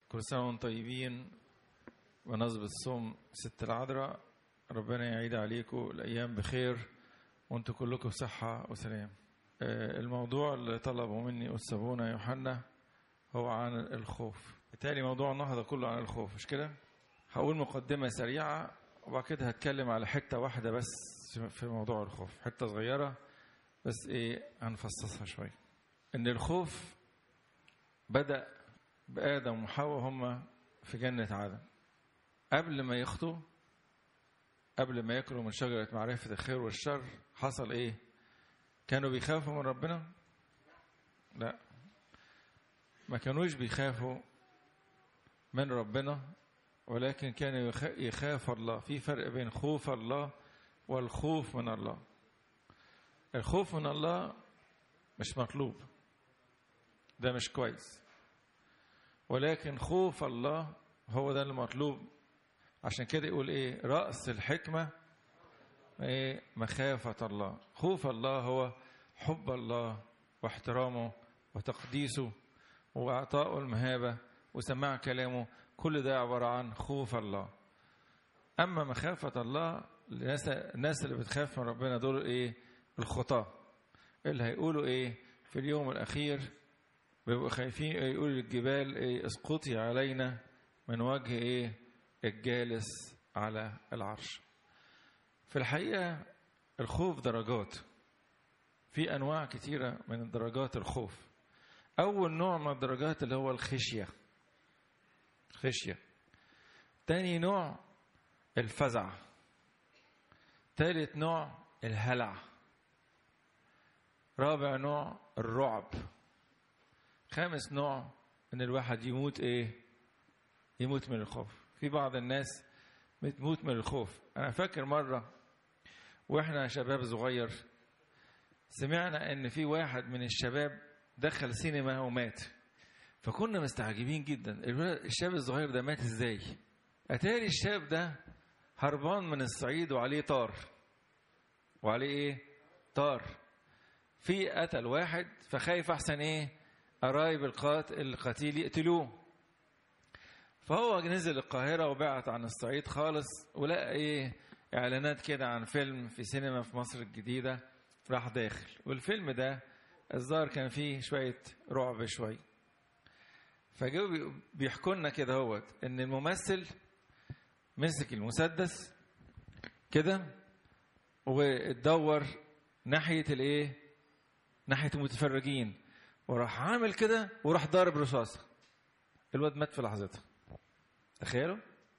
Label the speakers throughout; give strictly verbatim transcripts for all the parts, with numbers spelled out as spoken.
Speaker 1: كل سنة وانتم طيبين ونصب الصوم ست العذراء. ربنا يعيد عليكم الأيام بخير وانتم كلكم بصحة وسلام. الموضوع اللي طلبوا مني أستاذنا يوحنا هو عن الخوف. بالتالي موضوع النهضة كله عن الخوف، مش كده؟ هقول مقدمة سريعة وبعد كده هتكلم على حتة واحدة بس في موضوع الخوف، حتة صغيرة بس ايه هنفصصها شوية. ان الخوف بدأ بآدم وحواء هما في جنة عدن قبل ما يخطوا، قبل ما ياكلوا من شجرة معرفة الخير والشر. حصل ايه؟ كانوا بيخافوا من ربنا؟ لا، ما كانوش بيخافوا من ربنا، ولكن كانوا يخاف الله. في فرق بين خوف الله والخوف من الله. الخوف من الله مش مطلوب، ده مش كويس، ولكن خوف الله هو ده المطلوب. عشان كده يقول ايه؟ رأس الحكمة ايه؟ مخافة الله. خوف الله هو حب الله واحترامه وتقديسه وإعطائه المهابة وسماع كلامه. كل ده عبارة عن خوف الله. أما مخافة الله، الناس اللي بتخاف من ربنا دول ايه؟ الخطاة اللي هيقولوا ايه في اليوم الأخير؟ بيبقوا خايفين يقولوا للجبال ايه؟ اسقطي علينا من وجه ايه؟ الجالس على العرش. في الحقيقة الخوف درجات، في أنواع كتيرة من درجات الخوف. أول نوع من الدرجات اللي هو الخشية، خشية. تاني نوع الفزع. ثالث نوع الهلع. رابع نوع الرعب. خامس نوع ان الواحد يموت ايه؟ يموت من الخوف. في بعض الناس بتموت من الخوف. انا فاكر مرة واحنا شباب صغير سمعنا ان في واحد من الشباب دخل سينما ومات، فكنا مستعجبين جدا. الشاب الصغير ده مات ازاي؟ اتاري الشاب ده هربان من الصعيد وعليه طار. وعليه ايه؟ طار. في قتل واحد فخايف احسن ايه؟ قرايب القاتل القتيل يقتلوه. فهو نزل القاهرة وبعت عن الصعيد خالص ولقى ايه؟ اعلانات كده عن فيلم في سينما في مصر الجديدة. راح داخل، والفيلم ده الظاهر كان فيه شوية رعب شوية. فجو بيحكوا لنا كده هوت ان الممثل مسك المسدس كده واتدور ناحية الايه؟ ناحية المتفرجين، وراح عامل كده وراح ضارب رصاصة. الواد مات في لحظتها. تخيلوا؟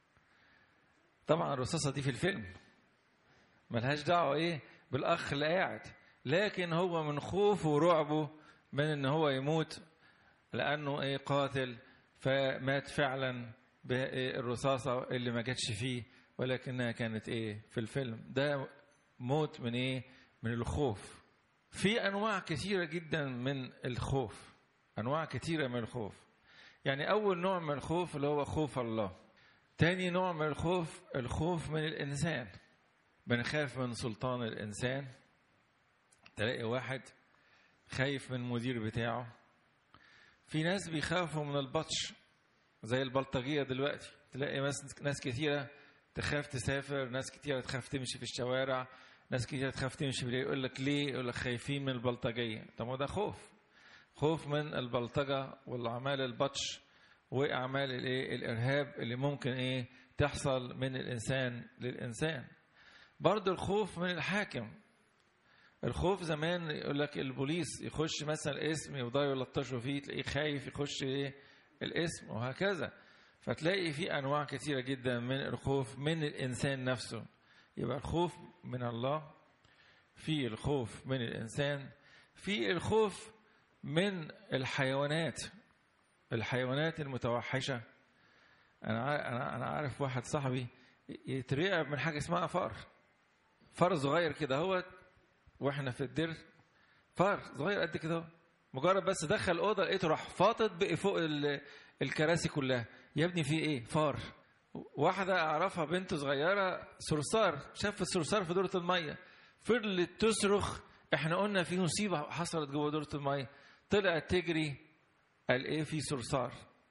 Speaker 1: طبعا الرصاصة دي في الفيلم ملهاش دعوة ايه بالاخ اللي قاعد، لكن هو من خوفه ورعبه من ان هو يموت لانه ايه؟ قاتل، فمات فعلا بالرصاصة اللي ما جاتش فيه ولكنها كانت ايه؟ في الفيلم. ده موت من ايه؟ من الخوف. في انواع كثيرة جدا من الخوف، انواع كثيرة من الخوف. يعني اول نوع من الخوف اللي هو خوف الله. تاني نوع من الخوف الخوف من الانسان. بنخاف من سلطان الانسان. تلاقي واحد خايف من المدير بتاعه. في ناس بيخافوا من البطش زي البلطجية دلوقتي. تلاقي ناس كثيرة تخاف تسافر، ناس كثيرة تخاف تمشي في الشوارع، ناس كثيرة تخاف تمشي بالليل. يقول لك ليه؟ يقول لك خايفين من البلطجية. طب ما ده خوف، خوف من البلطجة والأعمال البطش وأعمال الايه؟ الإرهاب اللي ممكن ايه؟ تحصل من الإنسان للإنسان. برضو الخوف من الحاكم. الخوف زمان يقول لك البوليس يخش مثلا اسم يفضلوا يلطشوا فيه، تلاقيه خايف يخش ايه؟ الاسم، وهكذا. فتلاقي في انواع كثيره جدا من الخوف من الانسان نفسه. يبقى الخوف من الله، في الخوف من الانسان، في الخوف من الحيوانات، الحيوانات المتوحشه. انا انا انا عارف واحد صاحبي يترعب من حاجه اسمها فار. فار صغير كده هو، واحنا في الدير فار صغير قد كده، مجرد بس دخل الاوضه لقيته راح فاطط بقي فوق الكراسي كلها. يا ابني في ايه؟ فار. واحده اعرفها بنت صغيره صرصار، شافت صرصار في دوره الميه فضلت تصرخ. احنا قلنا في مصيبه حصلت جوه دوره الميه. طلعت تجري، قال ايه؟ في صرصار.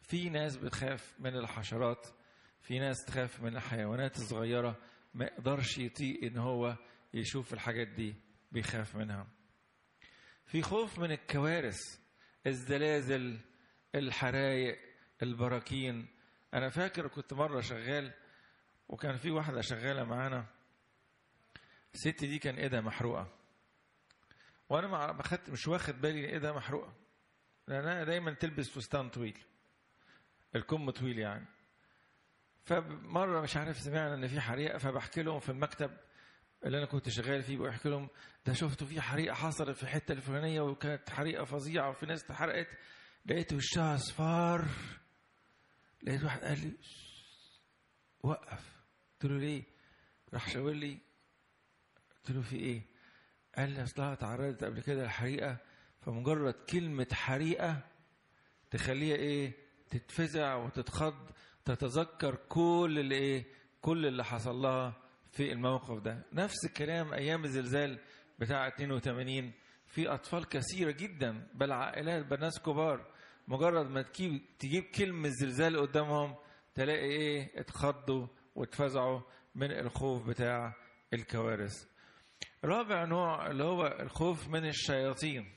Speaker 1: في ناس بتخاف من الحشرات، في ناس تخاف من الحيوانات الصغيرة، ما يقدرش يطيق ان هو يشوف الحاجات دي، بيخاف منها. في خوف من الكوارث، الزلازل، الحرايق، البراكين. انا فاكر كنت مرة شغال وكان في واحدة شغالة معانا، الست دي كان ايدها محروقة، وانا ما خدت مش واخد بالي ايدها محروقة، لانها دايما تلبس فستان طويل، الكم طويل يعني. فمرة مش عارف سمعنا ان في حريقة، فبحكي لهم في المكتب اللي انا كنت شغال فيه، بحكي لهم ده شفتوا في حريقة حصلت في الحتة الفلانية وكانت حريقة فظيعة وفي ناس اتحرقت، لقيت وشها اصفار. لقيت واحد قال لي وقف، قلت له ليه؟ راح شاور لي، قلت له في ايه؟ قال لي اصلها تعرضت قبل كده الحريقة، فمجرد كلمة حريقة تخليها ايه؟ تتفزع وتتخض، تتذكر كل اللي ايه؟ كل اللي حصل لها في الموقف ده. نفس الكلام ايام الزلزال بتاع اتنين وتمانين، في اطفال كثيرة جدا بل عائلات بناس كبار مجرد ما تجيب تجيب كلمة زلزال قدامهم تلاقي ايه؟ اتخضوا واتفزعوا من الخوف بتاع الكوارث. رابع نوع اللي هو الخوف من الشياطين،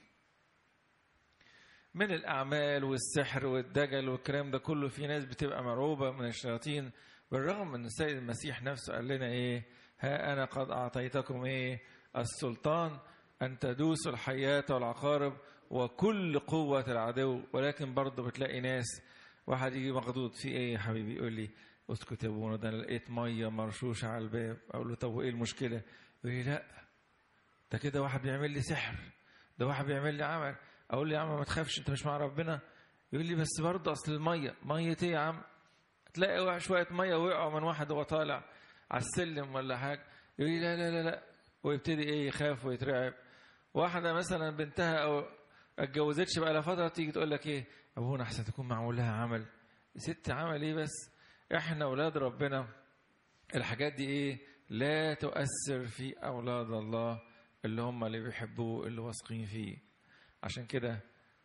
Speaker 1: من الأعمال والسحر والدجل والكلام ده كله. في ناس بتبقى مرعوبة من الشياطين، بالرغم من السيد المسيح نفسه قال لنا ايه؟ ها أنا قد أعطيتكم ايه؟ السلطان أن تدوسوا الحيات والعقارب وكل قوة العدو. ولكن برضه بتلاقي ناس، واحد يجي مخضوض في ايه يا حبيبي؟ يقول لي اسكت يا ابونا، ده انا لقيت ميه مرشوشه على الباب. اقول له طب وايه المشكله؟ يقول لي لا ده كده واحد بيعمل لي سحر، ده واحد بيعمل لي عمل. اقول له يا عم ما تخافش، انت مش مع ربنا. يقول لي بس برضه اصل الميه. ميه ايه يا عم؟ تلاقي شويه ميه وقعوا من واحد وهو طالع على السلم ولا حاجه، يقول لي لا لا لا لا، ويبتدي ايه؟ يخاف ويترعب. واحده مثلا بنتها او اتجوزتش بقى لها فتره، تيجي تقول لك ايه؟ ابونا احسن تكون معمول لها عمل. ست عمل ايه بس؟ احنا اولاد ربنا الحاجات دي ايه؟ لا تؤثر في اولاد الله اللي هم اللي بيحبوه اللي واثقين فيه. عشان كده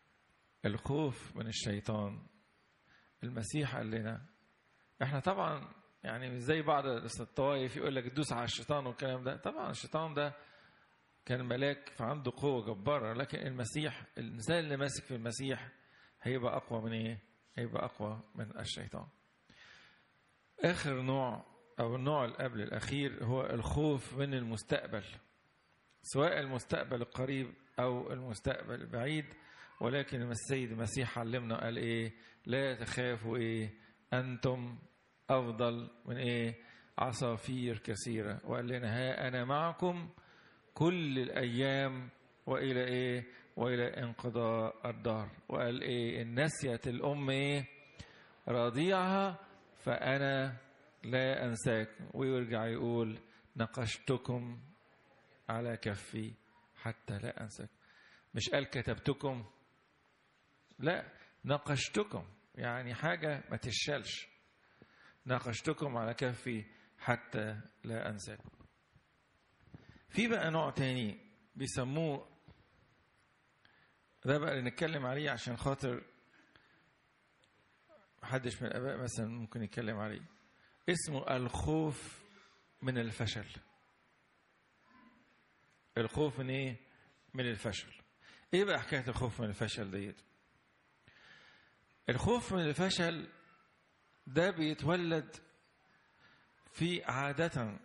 Speaker 1: الخوف من الشيطان، المسيح قال لنا احنا طبعا يعني مش زي بعض الطوائف يقول لك دوس على الشيطان والكلام ده. طبعا الشيطان ده كان ملاك فعنده قوة جبارة، لكن المسيح الإنسان اللي ماسك في المسيح هيبقى أقوى من إيه؟ هيبقى أقوى من الشيطان. آخر نوع أو النوع اللي قبل الأخير هو الخوف من المستقبل، سواء المستقبل القريب أو المستقبل البعيد. ولكن السيد المسيح علمنا قال إيه؟ لا تخافوا إيه؟ أنتم أفضل من إيه؟ عصافير كثيرة. وقال لنا ها أنا معكم كل الأيام وإلى إيه؟ وإلى انقضاء الدهر. وقال إيه؟ إن نسيت الأم إيه؟ رضيعها فأنا لا أنساكم. ويرجع يقول نقشتكم على كفي حتى لا أنساكم. مش قال كتبتكم، لا، نقشتكم يعني حاجة ما تشالش. نقشتكم على كفي حتى لا أنساكم. في بقى نوع تاني بيسموه، ده بقى اللي نتكلم عليه عشان خاطر محدش من الآباء مثلا ممكن يتكلم عليه، اسمه الخوف من الفشل. الخوف من ايه؟ من الفشل. ايه بقى حكاية الخوف من الفشل ديت؟ الخوف من الفشل ده بيتولد في عادة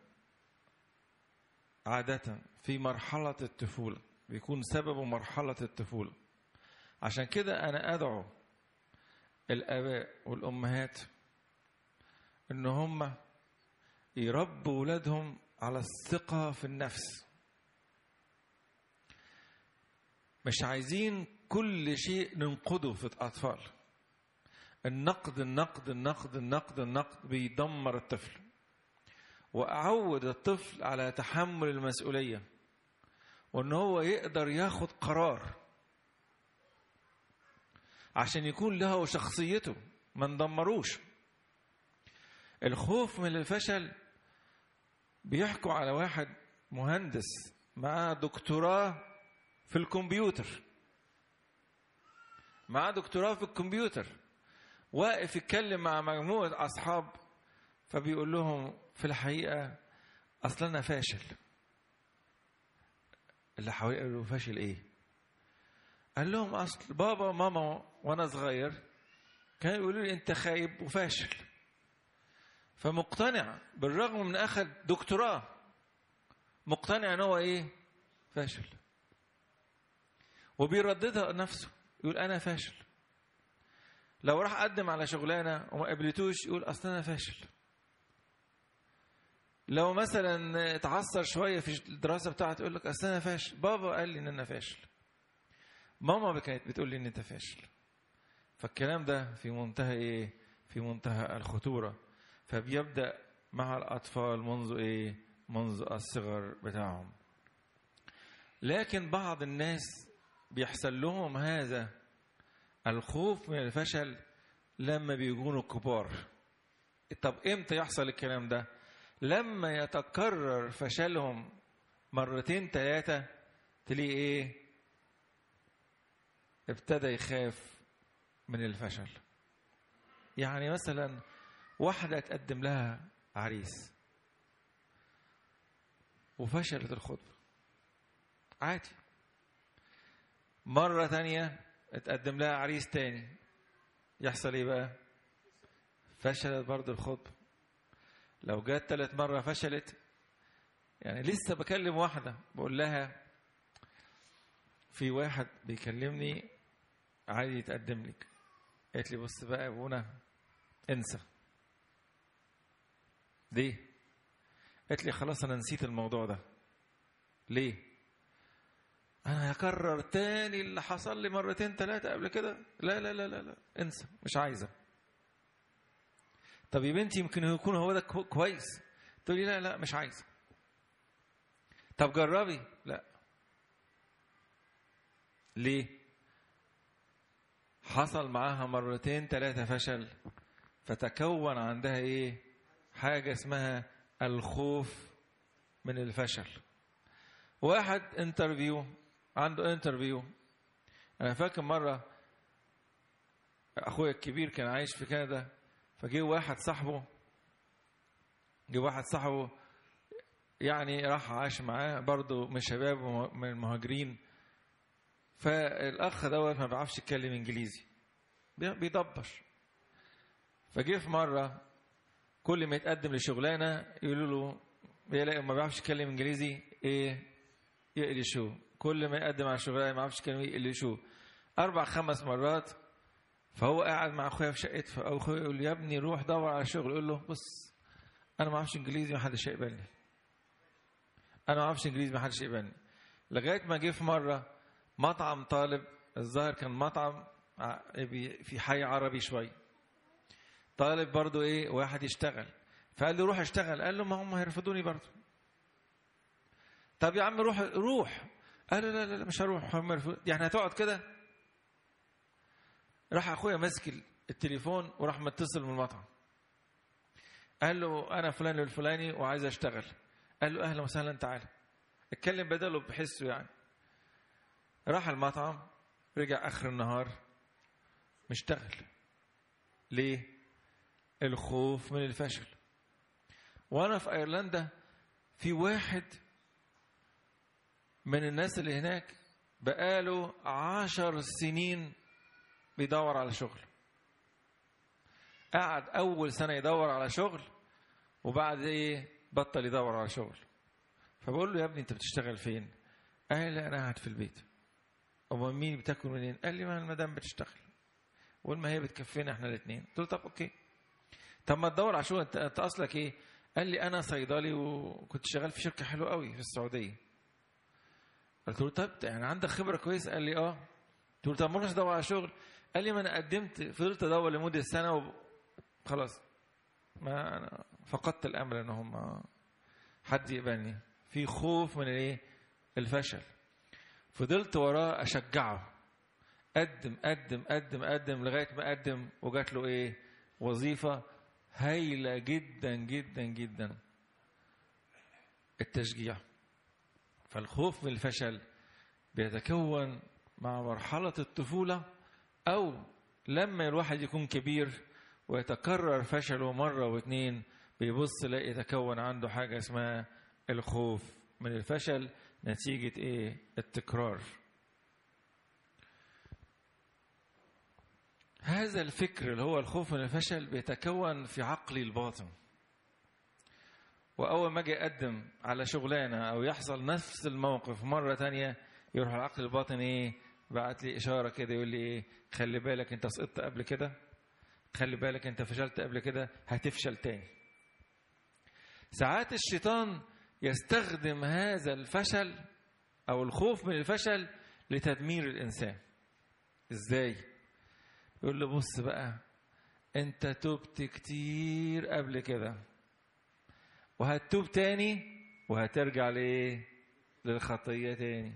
Speaker 1: عادة في مرحلة الطفولة، بيكون سببه مرحلة الطفولة. عشان كده أنا أدعو الآباء والأمهات إن هم يربوا أولادهم على الثقة في النفس. مش عايزين كل شيء ننقده في الأطفال. النقد النقد النقد النقد النقد بيدمر الطفل. وأعود الطفل على تحمل المسؤولية، وأن هو يقدر ياخد قرار عشان يكون له شخصيته، ما ندمروش. الخوف من الفشل بيحكوا على واحد مهندس مع دكتوراه في الكمبيوتر، مع دكتوراه في الكمبيوتر، واقف يتكلم مع مجموعة أصحاب، فبيقول لهم في الحقيقة أصل أنا فاشل. اللي حواليه قالوا فاشل إيه؟ قال لهم أصل بابا وماما وأنا صغير كانوا يقولوا لي أنت خايب وفاشل، فمقتنع بالرغم من أخذ دكتوراه مقتنع أنه هو إيه؟ فاشل، وبيرددها نفسه يقول أنا فاشل. لو راح قدم على شغلانة وما قبلتوش يقول أصل أنا فاشل. لو مثلا اتعثر شوية في الدراسة بتاعته يقول لك أصل أنا فاشل، بابا قال لي إن أنا فاشل، ماما كانت بتقول لي إن أنت فاشل. فالكلام ده في منتهى إيه؟ في منتهى الخطورة. فبيبدأ مع الأطفال منذ إيه؟ منذ الصغر بتاعهم. لكن بعض الناس بيحصل لهم هذا الخوف من الفشل لما بيكونوا كبار. طب امتى يحصل الكلام ده؟ لما يتكرر فشلهم مرتين ثلاثة تلاقي ايه؟ ابتدى يخاف من الفشل. يعني مثلا واحدة تقدم لها عريس وفشلت الخطبة عادي، مرة تانية اتقدم لها عريس تاني، يحصل ايه بقى؟ فشلت برضو الخطبة. لو جات ثالث مرة فشلت. يعني لسه بكلم واحدة بقول لها في واحد بيكلمني عايز يتقدم لك، قالت لي بص بقى يا ابونا انسى. ليه؟ قالت لي خلاص انا نسيت الموضوع ده. ليه؟ انا هكرر تاني اللي حصل لي مرتين ثلاثة قبل كده؟ لا لا لا لا لا انسى، مش عايزة. طب يا بنتي يمكن يكون هو ده كويس. تقولي لا لا مش عايزة. طب جربي. لا. ليه؟ حصل معاها مرتين ثلاثة فشل، فتكون عندها ايه؟ حاجة اسمها الخوف من الفشل. واحد انترفيو، عنده انترفيو. انا فاكر مرة اخويا الكبير كان عايش في كندا، فجي واحد صاحبه جه واحد صاحبه يعني راح عاش معاه برضه من شباب من المهاجرين. فالاخ دوت ما بيعرفش يتكلم انجليزي، بيضبش. فجه في مره كل ما يتقدم لشغلانه يقولوا له بيلاقي ما بيعرفش يتكلم انجليزي ايه يقلشوه. كل ما يقدم على شغلانه ما بيعرفش يتكلم يقلشوه اربع خمس مرات. فهو قاعد مع اخويا في شقته، فاخويا يقول يا ابني روح دور على شغل. يقول له بص انا ما اعرفش انجليزي ما حدش هيقبلني، انا ما اعرفش انجليزي ما حدش هيقبلني. لغايه ما جه في مره مطعم طالب، الظاهر كان مطعم في حي عربي شوي، طالب برضو ايه واحد يشتغل. فقال له روح اشتغل. قال له ما هم هيرفضوني برضو. طب يا عم روح روح. قال له لا لا, لا مش هروح، هم يرفضوني. يعني هتقعد كده؟ راح اخويا ماسك التليفون وراح متصل من المطعم، قال له انا فلان الفلاني وعايز اشتغل. قال له اهلا وسهلا تعالى. اتكلم بداله بحسه يعني. راح المطعم، رجع اخر النهار مشتغل. ليه؟ الخوف من الفشل. وانا في ايرلندا في واحد من الناس اللي هناك بقاله عشر سنين بيدور على شغل. قعد اول سنة يدور على شغل وبعد ايه بطل يدور على شغل. فبقول له يا ابني انت بتشتغل فين؟ قال لي انا قاعد في البيت. امال مين بتاكل منين؟ قال لي ما المدام بتشتغل والما هي بتكفينا احنا الاثنين. قلت له طب اوكي، طب ما تدور على شغل. انت, انت اصلك ايه؟ قال لي انا صيدلي وكنت شغال في شركه حلوه قوي في السعوديه. قلت له طب يعني عندك خبره كويسه؟ قال لي اه. قلت له طب مش ادور على شغل؟ قال لي ما انا قدمت، فضلت ادور لمده سنه وخلاص ما انا فقدت الامل ان هم حد يقبلني. في خوف من الايه؟ الفشل. فضلت وراه اشجعه، قدم قدم قدم قدم لغايه ما قدم وجات له ايه؟ وظيفه هايله جدا جدا جدا. التشجيع. فالخوف من الفشل بيتكون مع مرحله الطفوله، او لما الواحد يكون كبير ويتكرر فشله مرة واثنين بيبص لا يتكون عنده حاجة اسمها الخوف من الفشل نتيجة ايه؟ التكرار. هذا الفكر اللي هو الخوف من الفشل بيتكون في عقلي الباطن، وأول ما أجي أقدم على شغلانة أو يحصل نفس الموقف مرة تانية يروح العقل الباطن إيه؟ بعت لي إشارة كده يقول لي إيه؟ خلي بالك أنت سقطت قبل كده، خلي بالك أنت فشلت قبل كده، هتفشل تاني. ساعات الشيطان يستخدم هذا الفشل أو الخوف من الفشل لتدمير الإنسان. إزاي؟ يقول له بص بقى، أنت تبت كتير قبل كده وهتتوب تاني وهترجع لإيه؟ للخطية تاني.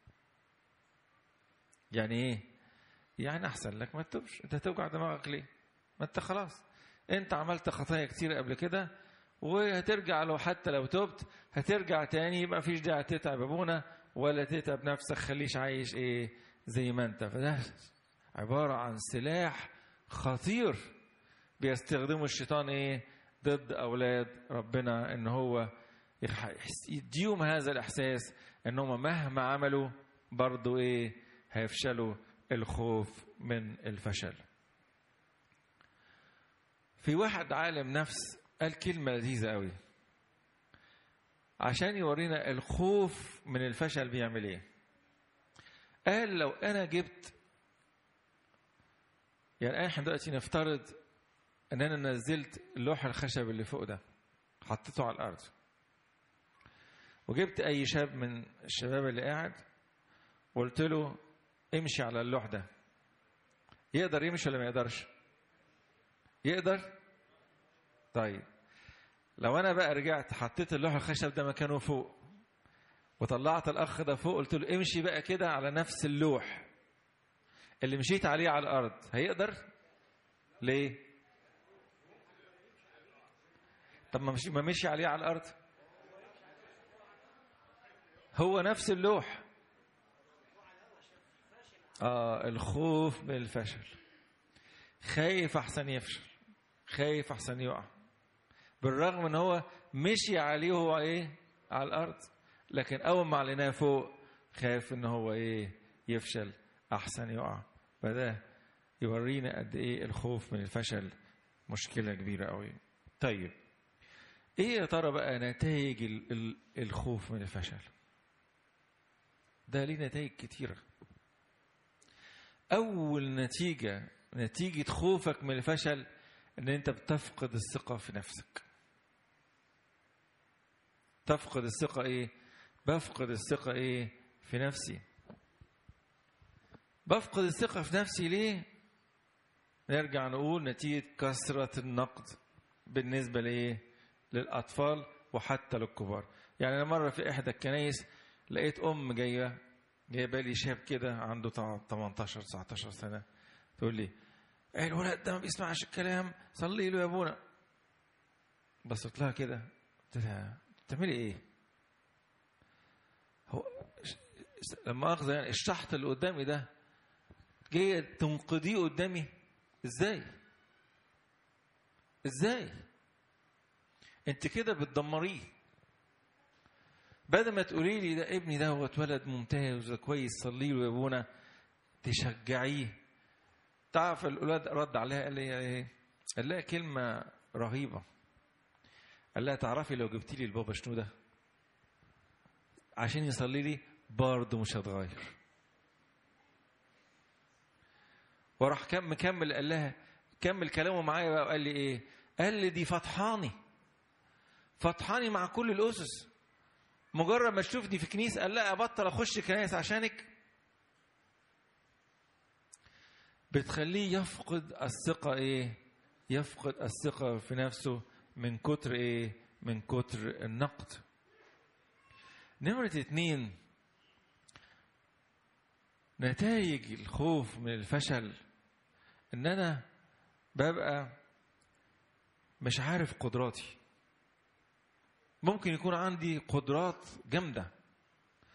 Speaker 1: يعني إيه؟ يعني أحسن لك ما تتوبش. أنت توجع دماغك ليه؟ ما أنت خلاص أنت عملت خطايا كتير قبل كده وهترجع، لو حتى لو توبت هترجع تاني، يبقى فيش داعي تتعب ابونا ولا تتعب نفسك، خليش عايش ايه زي ما انت. فده عبارة عن سلاح خطير بيستخدمه الشيطان ايه ضد اولاد ربنا، ان هو يديهم هذا الاحساس انهم مهما عملوا برضو ايه هيفشلوا، الخوف من الفشل. في واحد عالم نفس قال كلمة لذيذة قوي عشان يورينا الخوف من الفشل بيعمل ايه. قال لو انا جبت، يعني احنا دلوقتي نفترض ان انا نزلت اللوح الخشب اللي فوق ده حطيته على الارض، وجبت اي شاب من الشباب اللي قاعد وقلت له امشي على اللوح ده، يقدر يمشي ولا ما يقدرش؟ يقدر. طيب لو انا بقى رجعت حطيت اللوح الخشب ده مكانه فوق وطلعت الاخ ده فوق قلت له امشي بقى كده على نفس اللوح اللي مشيت عليه على الارض، هيقدر؟ ليه؟ طب ما مشي ما مشي عليه على الارض، هو نفس اللوح. اه الخوف من الفشل، خايف احسن يفشل، خايف احسن يقع، بالرغم ان هو مشي عليه هو ايه على الارض، لكن اول ما عليناه فوق خايف ان هو ايه يفشل احسن يقع. فده يورينا قد ايه الخوف من الفشل مشكلة كبيرة قوي. طيب ايه يا ترى بقى نتائج الخوف من الفشل؟ ده ليه نتائج كتيرة. اول نتيجة نتيجة خوفك من الفشل ان انت بتفقد الثقة في نفسك. تفقد الثقة ايه؟ بفقد الثقة ايه في نفسي. بفقد الثقة في نفسي ليه؟ نرجع نقول نتيجة كثرة النقد بالنسبة لإيه؟ للأطفال وحتى للكبار. يعني أنا مرة في إحدى الكنايس لقيت أم جاية جايبه لي شاب كده عنده تمنتاشر تسعتاشر سنة، تقول لي الولد ده ما بيسمعش الكلام، صلي له يا ابونا. بصيت لها كده قلت لها بتعملي ايه؟ هو لما اخذ يعني الشحط اللي قدامي ده جايه تنقضيه قدامي ازاي؟ ازاي؟ انت كده بتدمريه. بدل ما تقولي لي ده ابني ده هو اتولد ممتاز كويس صلي له يا ابونا، تشجعيه. تعرف الأولاد رد عليها قال لي ايه؟ قال لها كلمة رهيبة، قال لها تعرفي لو جبتي لي البابا شنو ده عشان يصلي لي برضه مش هتغير. وراح كم مكمل قال لها كمل كلامه معايا بقى وقال لي ايه؟ قال لي دي فطحاني فطحاني مع كل الأسس، مجرد ما تشوفني في كنيسة قال لا أبطل أخش كنيسة عشانك. بتخليه يفقد الثقة ايه؟ يفقد الثقة في نفسه من كتر ايه؟ من كتر النقد. نمرة اتنين نتائج الخوف من الفشل ان انا ببقى مش عارف قدراتي. ممكن يكون عندي قدرات جامدة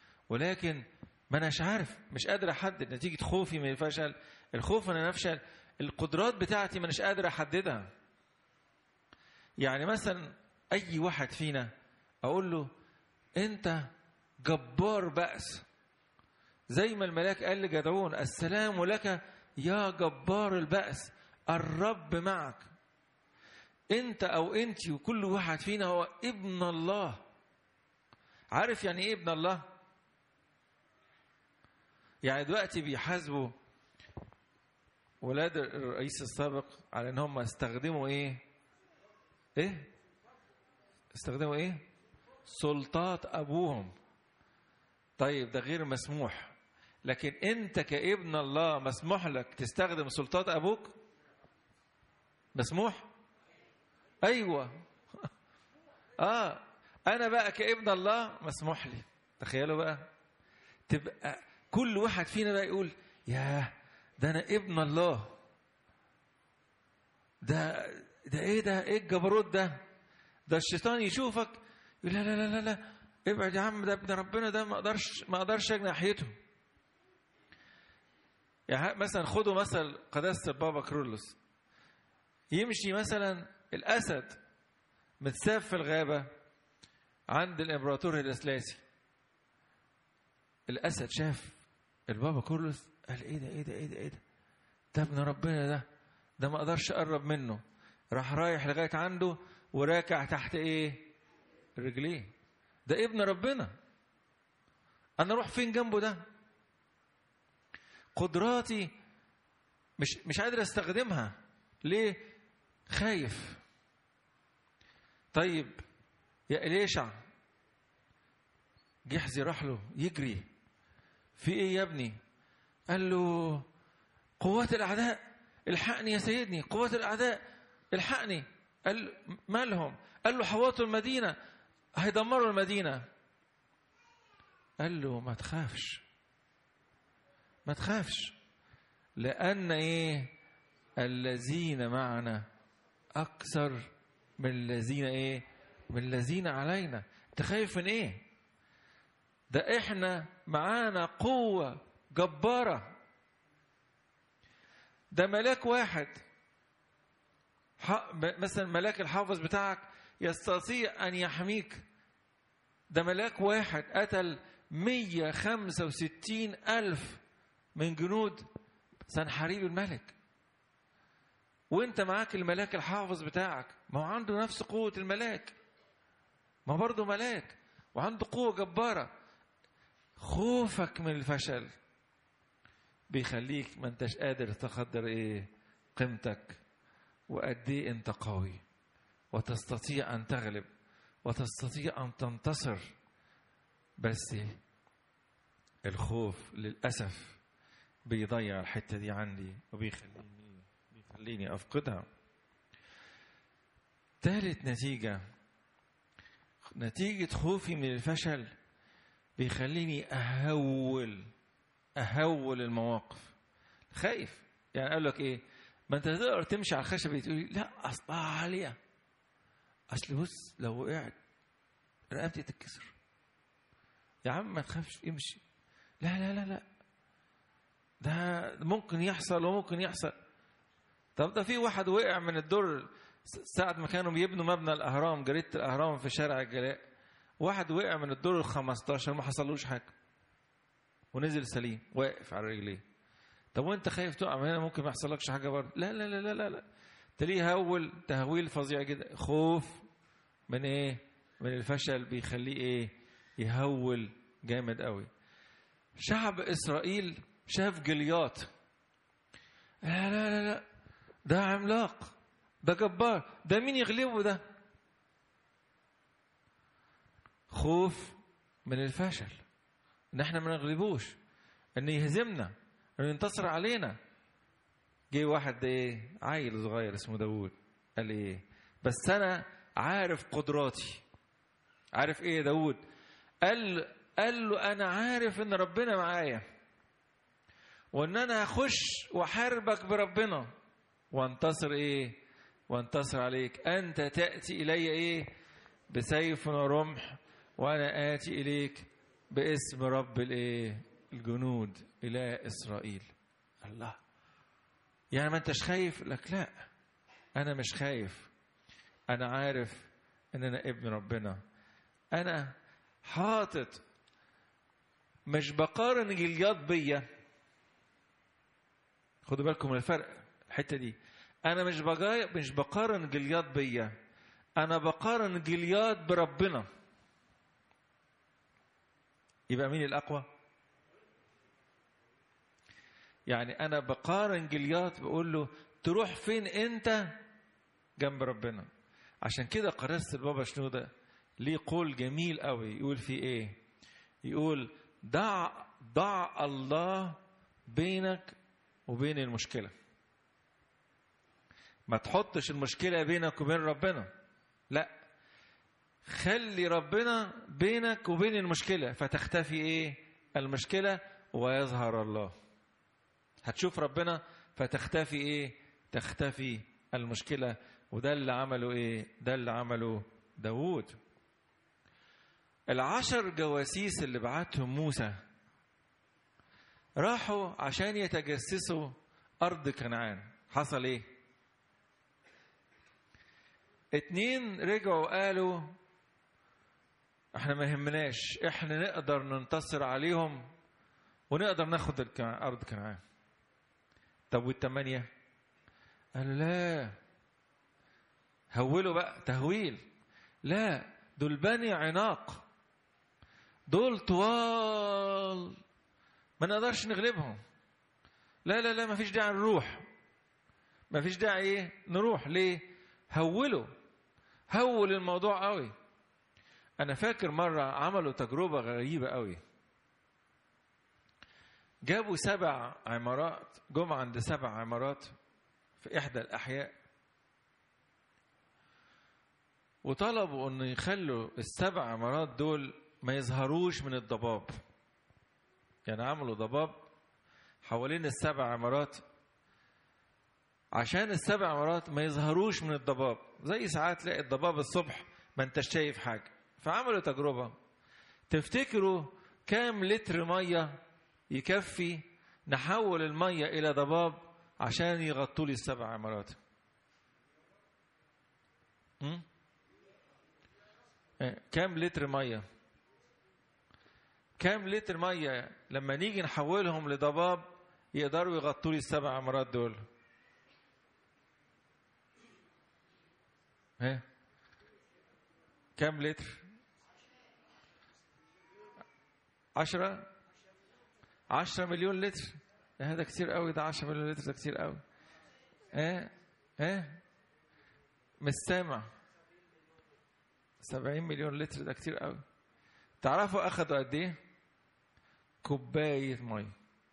Speaker 1: ولكن ما أناش عارف، مش قادر أحدد نتيجة خوفي من الفشل. الخوف من أن أفشل القدرات بتاعتي مانيش قادر احددها. يعني مثلا اي واحد فينا اقول له انت جبار بأس، زي ما الملاك قال لجدعون السلام لك يا جبار البأس الرب معك. انت او انت وكل واحد فينا هو ابن الله. عارف يعني ايه ابن الله؟ يعني دلوقتي بيحاسبوا ولاد الرئيس السابق على ان هم استخدموا ايه ايه استخدموا ايه سلطات ابوهم. طيب ده غير مسموح، لكن انت كابن الله مسموح لك تستخدم سلطات ابوك؟ مسموح؟ ايوه. اه انا بقى كابن الله مسموح لي. تخيلوا بقى تبقى كل واحد فينا بقى يقول ياه ده انا ابن الله، ده ده ايه ده ايه الجبروت ده ده الشيطان يشوفك يقول لا لا لا لا, لا. ابعد يا عم، ده ابن ربنا، ده ما اقدرش ما اقدرش اجي ناحيته. يعني مثلا خدوا مثل قداسة البابا كرولوس، يمشي مثلا الاسد متساب في الغابة عند الامبراطور الاسلاسي. الاسد شاف البابا كرولوس قال ايه ده ايه ده ايه ده ايه ده ده ابن ربنا، ده ده ما اقدرش اقرب منه. راح رايح لغايه عنده وراكع تحت ايه رجليه. ده ابن ربنا، انا اروح فين جنبه؟ ده قدراتي مش مش قادر استخدمها. ليه؟ خايف. طيب يا إليشع جحزي راح له يجري، في ايه يا ابني؟ قال له قوات الاعداء الحقني يا سيدني، قوات الاعداء الحقني. قال مالهم؟ قال له حواطوا المدينه، هيدمروا المدينه. قال له ما تخافش ما تخافش، لان ايه الذين معنا اكثر من الذين ايه من الذين علينا. انت خايف من ايه؟ ده احنا معانا قوة جبارة. ده ملاك واحد مثلا ملاك الحافظ بتاعك يستطيع ان يحميك. ده ملاك واحد قتل مية وخمسة وستين ألف من جنود سنحريب الملك، وانت معاك الملاك الحافظ بتاعك، ما هو عنده نفس قوة الملاك، ما برضه ملاك وعنده قوة جبارة. خوفك من الفشل بيخليك ما انتش قادر تقدر ايه قيمتك وقد ايه انت قوي، وتستطيع ان تغلب وتستطيع ان تنتصر. بس الخوف للأسف بيضيع الحتة دي عندي وبيخليني بيخليني أفقدها. ثالث نتيجة، نتيجة خوفي من الفشل بيخليني أهول أهول المواقف. خايف يعني قال لك إيه؟ ما أنت تقدر تمشي على الخشبة تقولي لا أصلها عالية، أصل بص لو وقعت رقبتي تتكسر. يا عم ما تخافش امشي. لا لا لا لا ده ممكن يحصل وممكن يحصل. طب ده في واحد وقع من الدور ساعة ما كانوا بيبنوا مبنى الأهرام، جريدة الأهرام في شارع الجلاء، واحد وقع من الدور الخمستاشر ما حصلوش حاجة ونزل سليم واقف على رجليه. طب وانت خايف تقع من هنا ممكن ما يحصلكش حاجة برضه؟ لا لا لا لا لا لا تليه هول تهويل فظيع جدا. خوف من ايه؟ من الفشل بيخليه ايه؟ يهول جامد قوي. شعب إسرائيل شاف جليات، لا لا لا لا ده عملاق، ده جبار، ده مين يغلبه ده؟ خوف من الفشل، ان احنا ما نغلبوش، ان يهزمنا، ان ينتصر علينا. جه واحد ايه عيل صغير اسمه داود قال ايه؟ بس انا عارف قدراتي. عارف ايه يا داود؟ قال قال له انا عارف ان ربنا معايا، وان انا هخش واحاربك بربنا وانتصر ايه وانتصر عليك. انت تأتي الي ايه بسيف ورمح، وانا آتي اليك باسم رب الايه الجنود اله اسرائيل. الله يعني ما انتش خايف؟ لك لا، انا مش خايف، انا عارف ان انا ابن ربنا. انا حاطط، مش بقارن جليات بيا. خدوا بالكم من الفرق الحته دي. انا مش بجاي مش بقارن جليات بيا، انا بقارن جليات بربنا. يبقى مين الاقوى؟ يعني انا بقارن جليات، بقول له تروح فين انت جنب ربنا. عشان كده قداسة البابا شنودة ليه قول جميل قوي، يقول فيه ايه؟ يقول ضع ضع الله بينك وبين المشكلة. ما تحطش المشكلة بينك وبين ربنا، لا، خلي ربنا بينك وبين المشكلة، فتختفي ايه؟ المشكلة ويظهر الله. هتشوف ربنا فتختفي ايه؟ تختفي المشكلة. وده اللي عمله ايه؟ ده اللي عمله داود. العشر جواسيس اللي بعتهم موسى راحوا عشان يتجسسوا أرض كنعان. حصل ايه؟ اتنين رجعوا قالوا احنا ما يهمناش، احنا نقدر ننتصر عليهم ونقدر ناخد أرض كنعان. طب والتمانية؟ قالوا لا، هولوا بقى تهويل، لا دول بني عناق، دول طوال ما نقدرش نغلبهم. لا لا لا، ما فيش داعي نروح، ما فيش داعي ايه نروح. ليه؟ هولوا، هول الموضوع قوي. انا فاكر مرة عملوا تجربة غريبة قوي. جابوا سبع عمارات، جم عند سبع عمارات في احدى الاحياء، وطلبوا ان يخلوا السبع عمارات دول ما يظهروش من الضباب. يعني عملوا ضباب حوالين السبع عمارات عشان السبع عمارات ما يظهروش من الضباب. زي ساعات تلاقي الضباب الصبح ما انتش شايف حاجة. فعملوا تجربة. تفتكروا كام لتر مية يكفي نحول المية إلى ضباب عشان يغطوا لي السبع عمارات؟ م? كام لتر مية؟ كام لتر مية لما نيجي نحولهم لضباب يقدروا يغطوا لي السبع عمارات دول؟ ها؟ كام لتر؟ عشرة عشرة مليون لتر. هذا كتير قوي، ده عشرة مليون لتر ده كتير قوي. ها ها مش سامع. سبعين مليون لتر ده كتير قوي. تعرفوا اخدوا قد ايه؟ كوباية مية.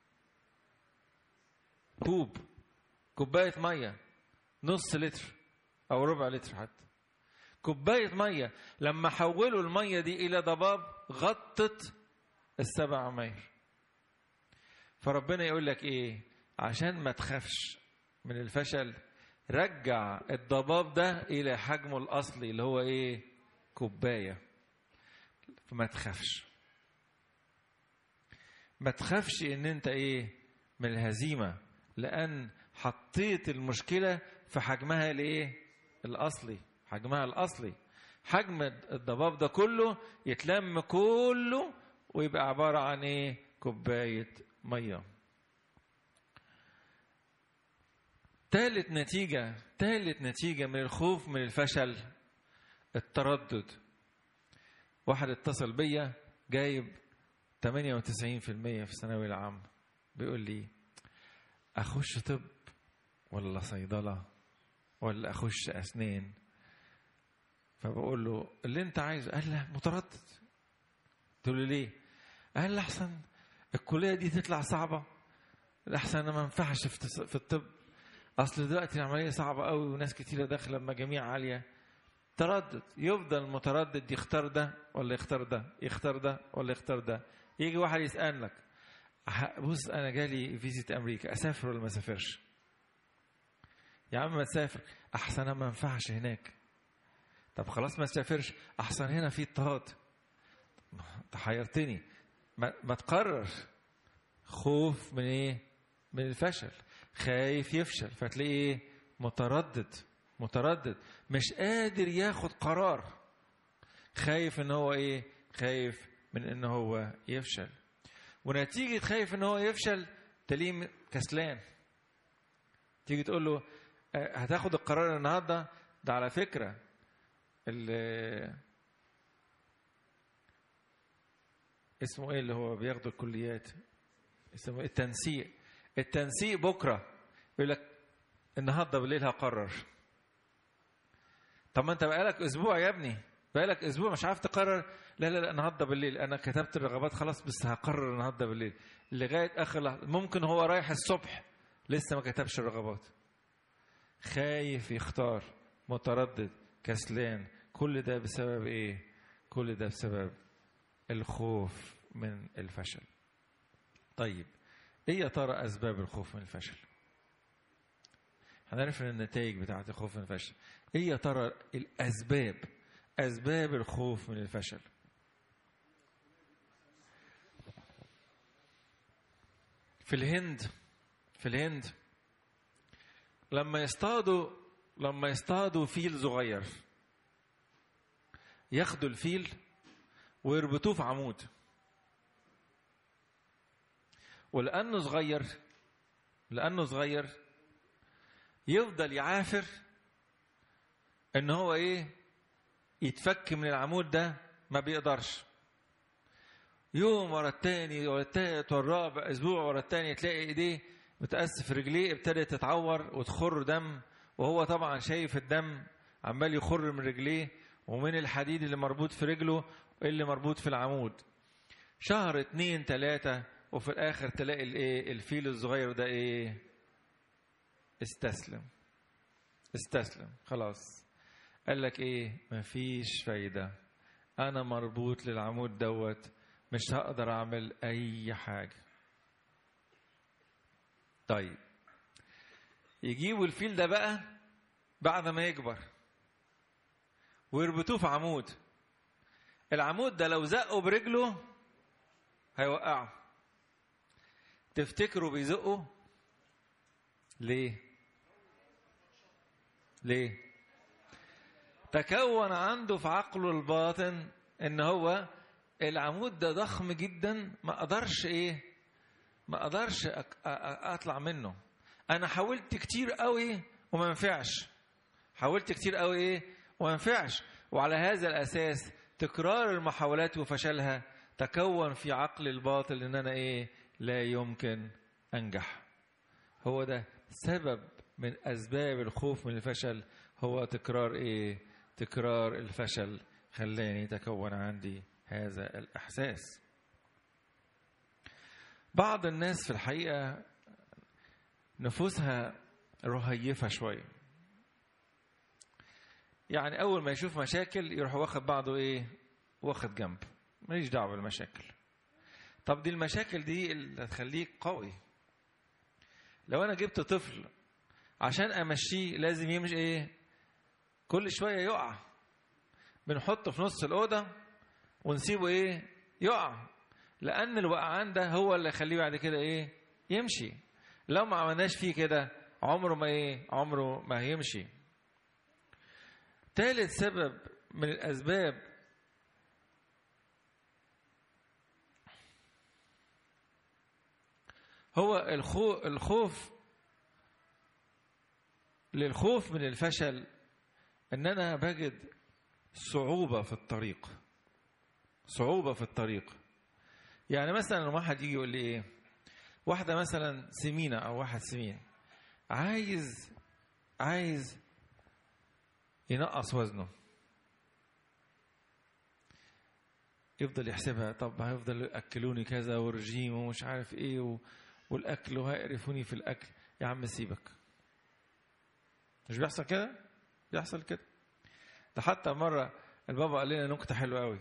Speaker 1: كوب كوباية مية نص لتر او ربع لتر حتى. كوباية مية لما حولوا المية دي الى ضباب غطت السبع عماير. فربنا يقول لك ايه؟ عشان ما تخافش من الفشل، رجع الضباب ده الى حجمه الاصلي اللي هو ايه؟ كوباية. فما تخافش، ما تخافش ان انت ايه؟ من الهزيمة، لان حطيت المشكلة في حجمها الايه؟ الاصلي. حجمها الاصلي، حجم الضباب ده كله يتلم كله ويبقى عبارة عن ايه؟ كوباية مية. ثالث نتيجة ثالث نتيجة من الخوف من الفشل، التردد. واحد اتصل بيا جايب ثمانية وتسعين بالمية في الثانوية العامة، بيقول لي أخش طب ولا صيدلة ولا أخش أسنان؟ فبقول له اللي أنت عايزه. قال له متردد. قلت له ليه؟ قال لي أحسن الكلية دي تطلع صعبة، الأحسن أنا ما ينفعش في الطب، أصل دلوقتي العملية صعبة قوي وناس كتيرة داخلة بمجاميع عالية. تردد، يفضل متردد، يختار ده ولا يختار ده، يختار ده ولا يختار ده. يجي واحد يسألك بص أنا جالي فيزيت أمريكا، أسافر ولا ما أسافرش؟ يا عم ما تسافر، أحسن أنا ما ينفعش هناك. طب خلاص ما تسافرش، أحسن هنا في اضطهاد. تحيرتني. ما, ما تقرر. خوف من إيه؟ من الفشل. خايف يفشل، فتلاقيه متردد متردد مش قادر ياخد قرار، خايف ان هو ايه خايف من ان هو يفشل. ونتيجة خايف ان هو يفشل تلاقيه كسلان. تيجي تقول له هتاخد القرار النهارده، ده على فكرة اسمه ايه اللي هو بياخدوا الكليات، اسمه التنسيق. التنسيق بكرة، يقول لك النهارده بالليل هقرر. طب ما انت بقالك اسبوع يا ابني، بقالك اسبوع مش عارف تقرر. لا لا لا النهارده بالليل، انا كتبت الرغبات خلاص بس هقرر النهارده بالليل، لغايه اخر لحظه. ممكن هو رايح الصبح لسه ما كتبش الرغبات، خايف يختار، متردد، كسلان. كل ده بسبب ايه؟ كل ده بسبب الخوف من الفشل. طيب ايه يا ترى اسباب الخوف من الفشل؟ هنعرف النتائج بتاعه الخوف من الفشل. ايه يا ترى الاسباب، اسباب الخوف من الفشل؟ في الهند في الهند لما يصطادوا لما يصطادوا فيل صغير، ياخدوا الفيل ويربطوه في عمود، ولأنه صغير لأنه صغير يفضل يعافر ان هو ايه يتفك من العمود ده، ما بيقدرش. يوم ورا التاني ورا التالت ورا الرابع، اسبوع ورا التاني، تلاقي ايديه متأسف، رجليه ابتدت تتعور وتخر دم، وهو طبعا شايف الدم عمال يخر من رجليه ومن الحديد اللي مربوط في رجله اللي مربوط في العمود. شهر اتنين تلاتة وفي الاخر تلاقي الايه الفيل الصغير ده ايه استسلم استسلم خلاص. قال لك ايه؟ مفيش فايدة، انا مربوط للعمود دوت، مش هقدر اعمل اي حاجة. طيب يجيبوا الفيل ده بقى بعد ما يكبر ويربطوه في عمود. العمود ده لو زقوا برجله هيوقعه. تفتكروا بيزقوا ليه؟ ليه؟ تكون عنده في عقله الباطن ان هو العمود ده ضخم جدا، ما اقدرش ايه ما اقدرش اطلع منه. انا حاولت كتير قوي وما ينفعش، حاولت كتير قوي ايه وما ينفعش. وعلى هذا الاساس تكرار المحاولات وفشلها تكون في عقل الباطن ان انا ايه لا يمكن انجح. هو ده سبب من اسباب الخوف من الفشل، هو تكرار ايه تكرار الفشل خلاني تكون عندي هذا الاحساس. بعض الناس في الحقيقة نفوسها رهيفة شوية، يعني أول ما يشوف مشاكل يروح واخد بعضه إيه واخد جنب، ماليش دعوة بالمشاكل. طب دي المشاكل دي اللي هتخليك قوي. لو أنا جبت طفل عشان أمشيه لازم يمشي إيه كل شوية يقع، بنحطه في نص الأوضة ونسيبه إيه يقع، لأن الوقعان ده هو اللي يخليه بعد كده إيه يمشي. لو ما عملناش فيه كده عمره ما إيه عمره ما هيمشي. ثالث سبب من الأسباب هو الخوف الخوف للخوف من الفشل، ان انا بجد صعوبة في الطريق صعوبة في الطريق. يعني مثلا واحد يجي يقول لي ايه، واحدة مثلا سمينة او واحد سمين عايز عايز ينقص وزنه، يفضل يحسبها، طب هيفضل يأكلوني كذا ورجيم ومش عارف ايه و... والاكل وهيقرفوني في الاكل. يا عم سيبك، مش بيحصل كده؟ بيحصل كده. ده حتى مرة البابا قال لنا نكتة حلوة قوي.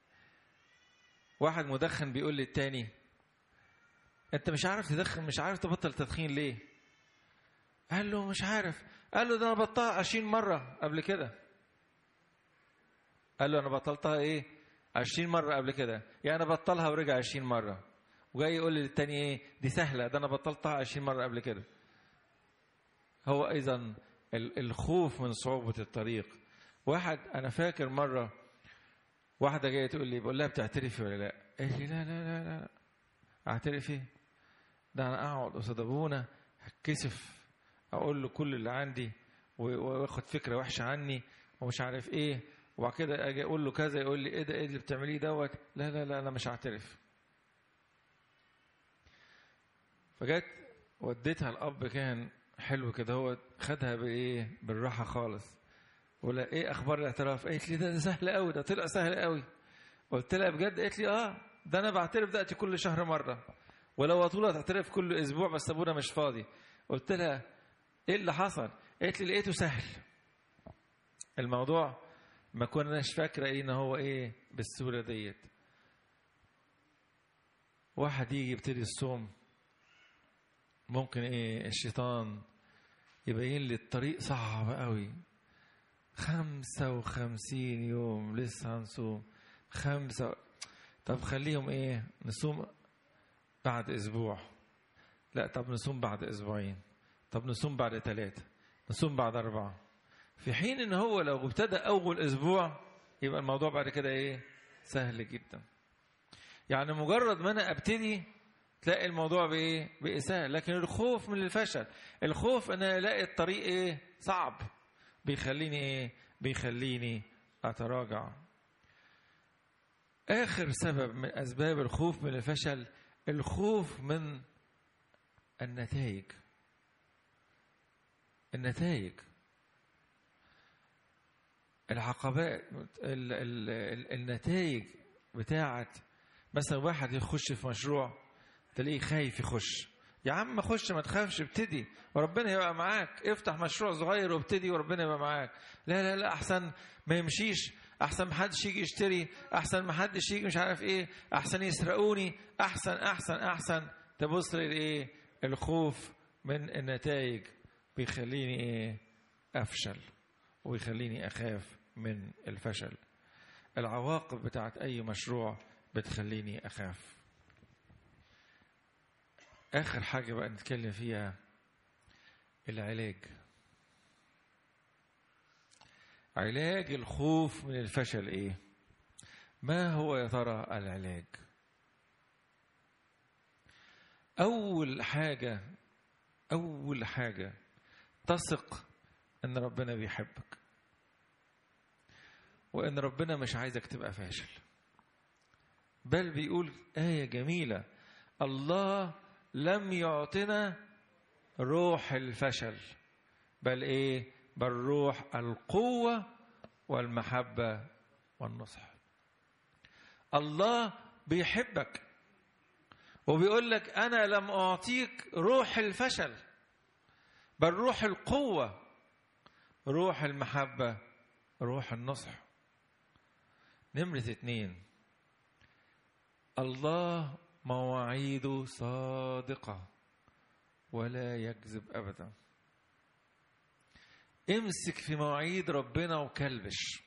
Speaker 1: واحد مدخن بيقول للتاني انت مش عارف تدخن، مش عارف تبطل تدخين ليه؟ قال له مش عارف. قال له ده انا بطلتها عشرين مرة قبل كده. قال له انا بطلتها ايه عشرين مرة قبل كده، يعني انا بطلها ورجع عشرين مرة، وجاي يقول للتاني ايه دي سهلة، ده انا بطلتها عشرين مرة قبل كده. هو أيضا الخوف من صعوبة الطريق. واحد أنا فاكر مرة واحدة جاية تقول لي، بقول لها بتعترفي ولا لا؟ قالت لي لا لا لا لا اعترف ايه؟ ده انا اقعد قصاد ابونا هتكسف اقول له كل اللي عندي واخد فكره وحشه عني ومش عارف ايه، وبعد كده اجي اقول له كذا يقول لي ايه ده، ايه اللي بتعمليه دوت؟ لا لا لا انا مش هعترف. فجت وديتها الاب كان حلو كده، هو خدها بايه بالراحه خالص، ولا ايه اخبار الاعتراف؟ قالت لي ده, ده سهل قوي، ده طلع سهل قوي. قلت لها بجد؟ قالت لي اه ده انا بعترف دلوقتي كل شهر مره، ولو طولها تعترف كل اسبوع بس ابونا مش فاضي. قلت لها ايه اللي حصل؟ قالت لي لقيته سهل. الموضوع ما كناش فاكره ايه ان هو ايه بالسهوله ديت. واحد يجي يبتدي الصوم ممكن ايه الشيطان يبين لي الطريق صعب قوي، خمسة وخمسين يوم لسه هنصوم خمسة، طب خليهم ايه نصوم بعد اسبوع، لا طب نصوم بعد اسبوعين، طب نصوم بعد ثلاثة، نصوم بعد أربعة. في حين ان هو لو ابتدى اول اسبوع يبقى الموضوع بعد كده ايه سهل جدا. يعني مجرد ما انا ابتدي تلاقي الموضوع بايه بقى سهل. لكن الخوف من الفشل، الخوف ان انا الاقي الطريق ايه صعب، بيخليني ايه بيخليني اتراجع. اخر سبب من اسباب الخوف من الفشل الخوف من النتائج. النتائج العقبات ال ال ال النتائج بتاعت مثلا واحد يخش في مشروع تلاقيه خايف يخش. يا عم خش ما تخافش، ابتدي وربنا يبقى معاك، افتح مشروع صغير وابتدي وربنا يبقى معاك. لا لا لا احسن ما يمشيش، احسن ما حدش يجي يشتري، احسن ما حدش يجي مش عارف ايه، احسن يسرقوني، احسن احسن احسن. تبص للايه الخوف من النتائج بيخليني ايه افشل ويخليني اخاف من الفشل. العواقب بتاعت اي مشروع بتخليني اخاف. اخر حاجه بقى نتكلم فيها العلاج. علاج الخوف من الفشل ايه؟ ما هو يا ترى العلاج؟ اول حاجه اول حاجه تثق ان ربنا بيحبك، وان ربنا مش عايزك تبقى فاشل، بل بيقول آية جميلة: الله لم يعطنا روح الفشل بل ايه بل روح القوة والمحبة والنصح. الله بيحبك وبيقول لك أنا لم أعطيك روح الفشل بل روح القوة، روح المحبة، روح النصح. نمرة اتنين، الله مواعيده صادقة ولا يكذب أبدا. امسك في مواعيد ربنا وكلبش.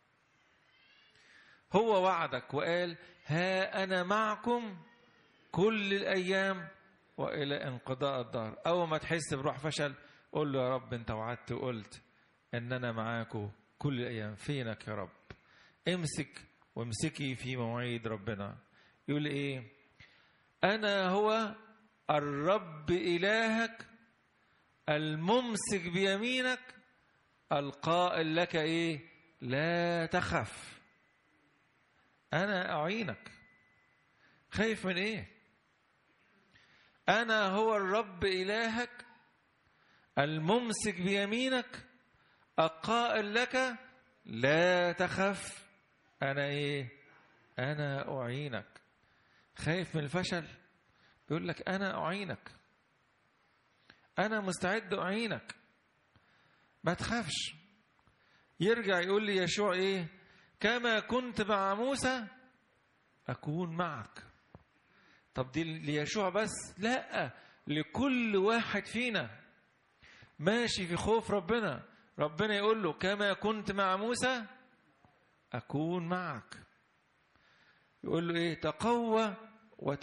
Speaker 1: هو وعدك وقال ها أنا معكم كل الأيام وإلى انقضاء الدهر. أول ما تحس بروح فشل قول له يا رب أنت وعدت وقلت أن أنا معاكم كل الأيام، فينك يا رب؟ امسك وامسكي في مواعيد ربنا. يقول إيه؟ أنا هو الرب إلهك الممسك بيمينك القائل لك إيه؟ لا تخف أنا أعينك. خايف من إيه؟ أنا هو الرب إلهك الممسك بيمينك القائل لك لا تخف أنا إيه؟ أنا أعينك. خايف من الفشل؟ بيقول لك أنا أعينك، أنا مستعد أعينك، ما تخافش. يرجع يقول لي يشوع إيه؟ كما كنت مع موسى أكون معك. طب دي ليشوع بس؟ لا، لكل واحد فينا ماشي في خوف ربنا. ربنا يقول له كما كنت مع موسى أكون معك. يقول له إيه؟ تقوى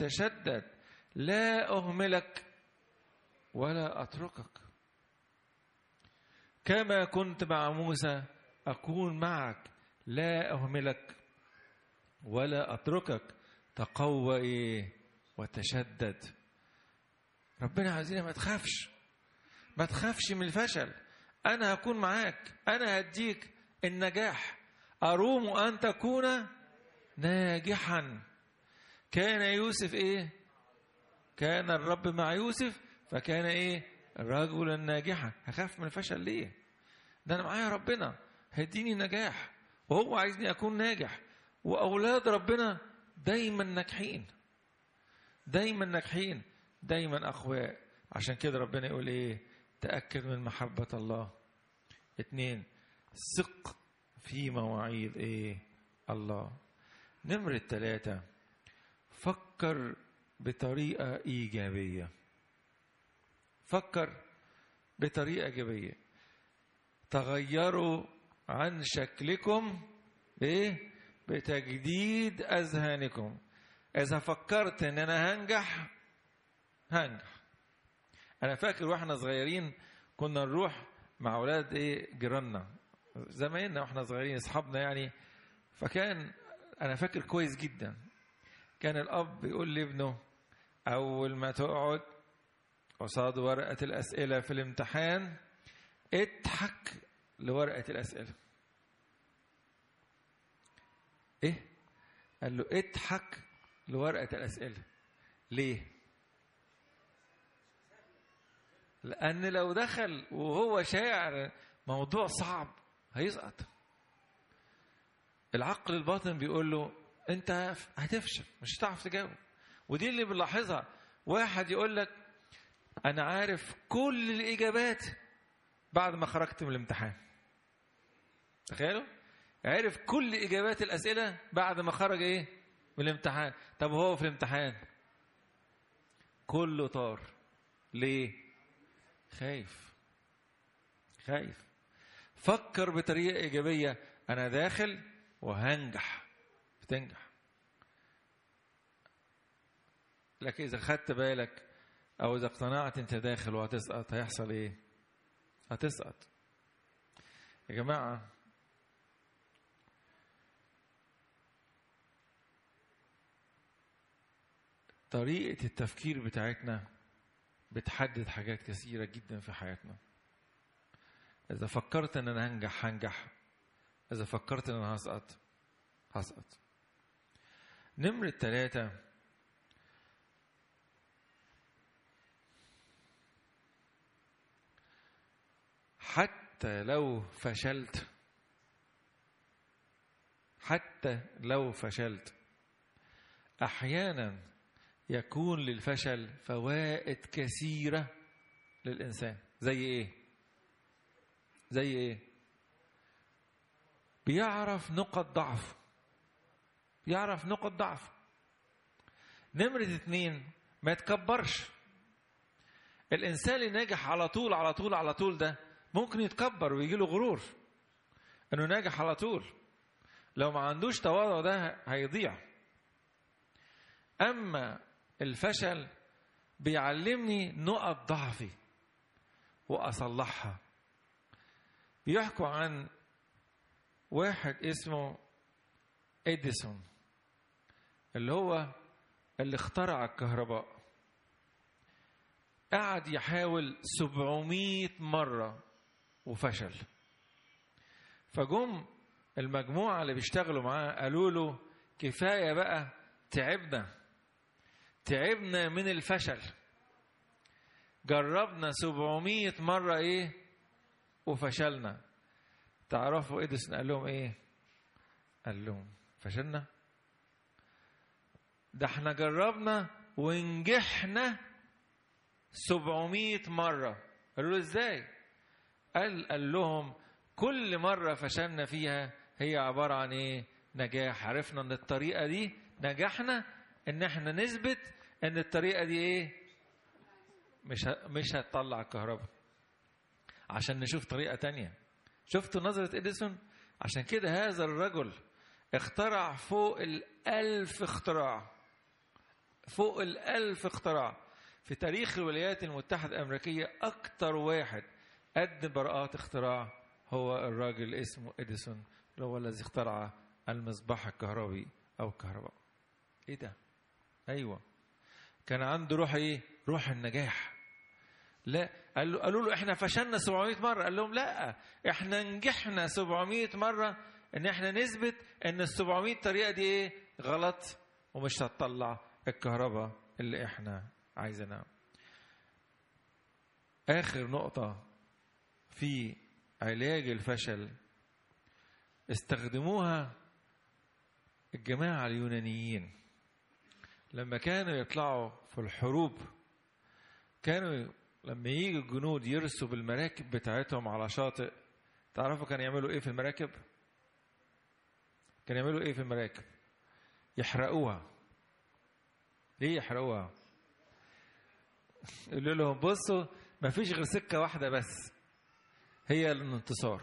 Speaker 1: وتشدد لا أهملك ولا أتركك. كما كنت مع موسى أكون معك، لا أهملك ولا أتركك. تقوى إيه وتشدد. ربنا عايزين ما تخافش، ما تخافش من الفشل. أنا هكون معاك، أنا هديك النجاح. أروم أن تكون ناجحا. كان يوسف إيه؟ كان الرب مع يوسف فكان إيه؟ رجلا ناجحا. هخاف من الفشل ليه؟ ده أنا معايا ربنا هيديني نجاح، وهو عايزني أكون ناجح. وأولاد ربنا دايما ناجحين، دايما ناجحين، دايما أقوياء. عشان كده ربنا يقول إيه؟ تأكد من محبة الله. اتنين، ثق في مواعيد إيه؟ الله. نمرة ثلاثة، فكر بطريقة إيجابية. فكر بطريقة إيجابية. تغيروا عن شكلكم إيه؟ بتجديد أذهانكم. إذا فكرت إن أنا هنجح هنجح. أنا فاكر وإحنا صغيرين كنا نروح مع أولاد إيه جيراننا زمايلنا وإحنا صغيرين أصحابنا يعني. فكان أنا فاكر كويس جدا، كان الأب يقول لابنه أول ما تقعد قصاد ورقة الأسئلة في الامتحان اضحك لورقة الأسئلة. إيه؟ قال له اضحك لورقة الأسئلة. ليه؟ لأن لو دخل وهو شاعر موضوع صعب هيسقط. العقل الباطن بيقول له أنت هتفشل، مش هتعرف تجاوب. ودي اللي بنلاحظها. واحد يقول لك أنا عارف كل الإجابات بعد ما خرجت من الامتحان. تخيلوا؟ عارف كل إجابات الأسئلة بعد ما خرج إيه؟ من الامتحان. طب هو في الامتحان كله طار. ليه؟ خايف. خايف. فكر بطريقة إيجابية. أنا داخل وهنجح. بتنجح. لكن إذا خدت بالك أو إذا اقتنعت أنت داخل وهتسقط هيحصل إيه؟ هتسقط. يا جماعة طريقة التفكير بتاعتنا بتحدد حاجات كثيرة جدا في حياتنا. إذا فكرت أن أنا هنجح هنجح، إذا فكرت أن أنا هسقط هسقط. نمرة ثلاثة، حتى لو فشلت، حتى لو فشلت أحيانا يكون للفشل فوائد كثيرة للإنسان. زي إيه؟ زي إيه؟ بيعرف نقط ضعف، بيعرف نقط ضعف. نمرة اتنين، ما يتكبرش. الإنسان اللي ناجح على طول على طول على طول ده ممكن يتكبر ويجي له غرور إنه ناجح على طول. لو ما عندوش تواضع ده هيضيع. أما الفشل بيعلمني نقط ضعفي وأصلحها. بيحكوا عن واحد اسمه إديسون اللي هو اللي اخترع الكهرباء. قعد يحاول سبعمائة مرة وفشل. فجم المجموعة اللي بيشتغلوا معاه قالوا له كفاية بقى، تعبنا تعبنا من الفشل، جربنا سبعمائة مرة ايه وفشلنا. تعرفوا إديسون قال لهم ايه؟ قال لهم فشلنا؟ ده احنا جربنا ونجحنا سبعمائة مرة. قالوا له ازاي؟ قال قال لهم كل مرة فشلنا فيها هي عبارة عن ايه؟ نجاح. عرفنا ان الطريقة دي نجحنا، ان احنا نثبت ان الطريقة دي ايه؟ مش مش هتطلع الكهرباء، عشان نشوف طريقة تانية. شفتوا نظرة إديسون؟ عشان كده هذا الرجل اخترع فوق الألف اختراع، فوق الألف اختراع. في تاريخ الولايات المتحدة الأمريكية أكتر واحد قد براءات اختراع هو الراجل اسمه إديسون اللي هو الذي اخترع المصباح الكهربي أو الكهرباء. إيه ده؟ أيوة، كان عنده روح إيه؟ روح النجاح. لا، قال له قالوا له إحنا فشلنا سبعمائة مرة. قال لهم لا، إحنا نجحنا سبعمائة مرة إن إحنا نثبت إن السبعمائة طريقة دي إيه؟ غلط ومش هتطلع الكهرباء اللي إحنا عايزينها. آخر نقطة في علاج الفشل استخدموها الجماعة اليونانيين لما كانوا يطلعوا في الحروب. كانوا لما يجي الجنود يرسوا بالمراكب بتاعتهم على شاطئ، تعرفوا كانوا يعملوا ايه في المراكب؟ كانوا يعملوا ايه في المراكب؟ يحرقوها. ليه يحرقوها؟ يقولوا لهم بصوا ما فيش غير سكة واحدة بس، هي الانتصار.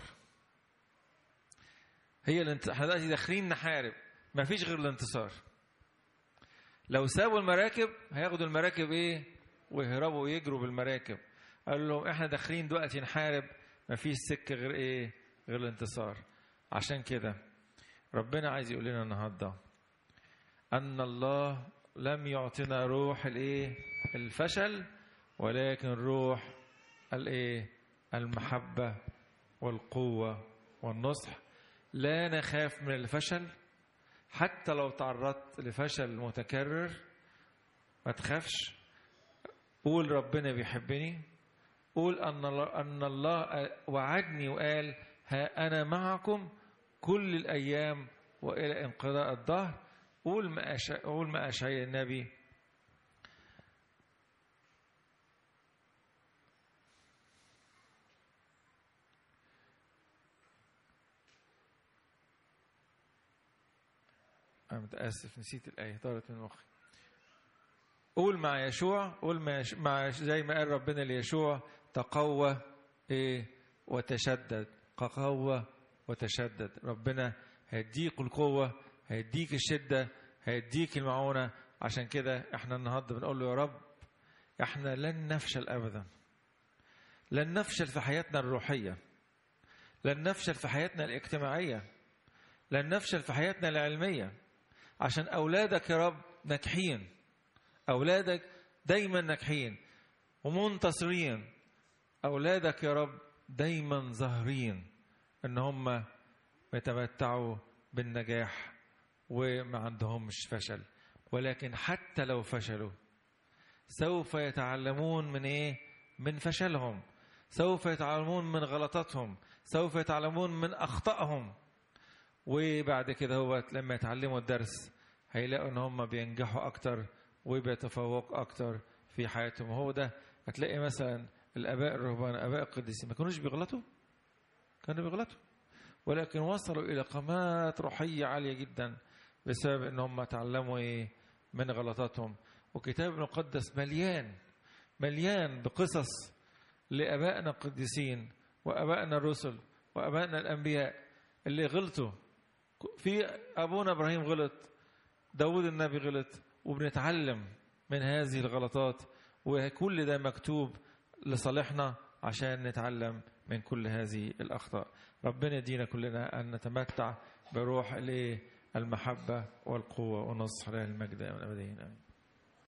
Speaker 1: هي الانتصار. احنا دلوقتي داخلين نحارب، ما فيش غير الانتصار. لو سابوا المراكب هياخدوا المراكب ايه ويهربوا ويجروا بالمراكب. قال لهم احنا داخلين دلوقتي نحارب، ما فيش سكة غير ايه؟ غير الانتصار. عشان كده ربنا عايز يقول لنا النهارده ان الله لم يعطينا روح الايه؟ الفشل، ولكن روح الايه؟ المحبة والقوة والنصح. لا نخاف من الفشل، حتى لو تعرضت لفشل متكرر ما تخافش. قول ربنا بيحبني، قول أن الله, أن الله وعدني وقال ها أنا معكم كل الأيام وإلى انقضاء الدهر. قول ما أشاء، قول ما أشاء النبي أنا متأسف نسيت الآية طارت من مخي. قول مع يشوع، قول مع زي ما قال ربنا ليشوع تقوى إيه وتشدد. تقوى وتشدد. ربنا هيديك القوة، هيديك الشدة، هيديك المعونة. عشان كده احنا النهاردة بنقول له يا رب احنا لن نفشل أبدا. لن نفشل في حياتنا الروحية، لن نفشل في حياتنا الاجتماعية، لن نفشل في حياتنا العلمية، عشان أولادك يا رب ناجحين. أولادك دايما ناجحين ومنتصرين. أولادك يا رب دايما ظاهرين إن هم يتمتعوا بالنجاح وما عندهمش فشل. ولكن حتى لو فشلوا سوف يتعلمون من إيه؟ من فشلهم. سوف يتعلمون من غلطاتهم، سوف يتعلمون من أخطائهم. وبعد كده هو لما يتعلموا الدرس هيلاقوا ان هم بينجحوا اكتر وبيتفوقوا اكتر في حياتهم. وهو ده هتلاقي مثلا الاباء الرهبان، اباء القديسين ما كانوش بيغلطوا، كانوا بيغلطوا ولكن وصلوا الى قامات روحيه عاليه جدا بسبب ان هم تعلموا ايه؟ من غلطاتهم. وكتاب المقدس مليان مليان بقصص لابائنا القديسين وابائنا الرسل وابائنا الانبياء اللي غلطوا. في أبونا إبراهيم غلط، داود النبي غلط، وبنتعلم من هذه الغلطات. وكل ده مكتوب لصالحنا عشان نتعلم من كل هذه الأخطاء. ربنا يدينا كلنا أن نتمتع بروح المحبة والقوة ونصر المجد أبدين. آمين.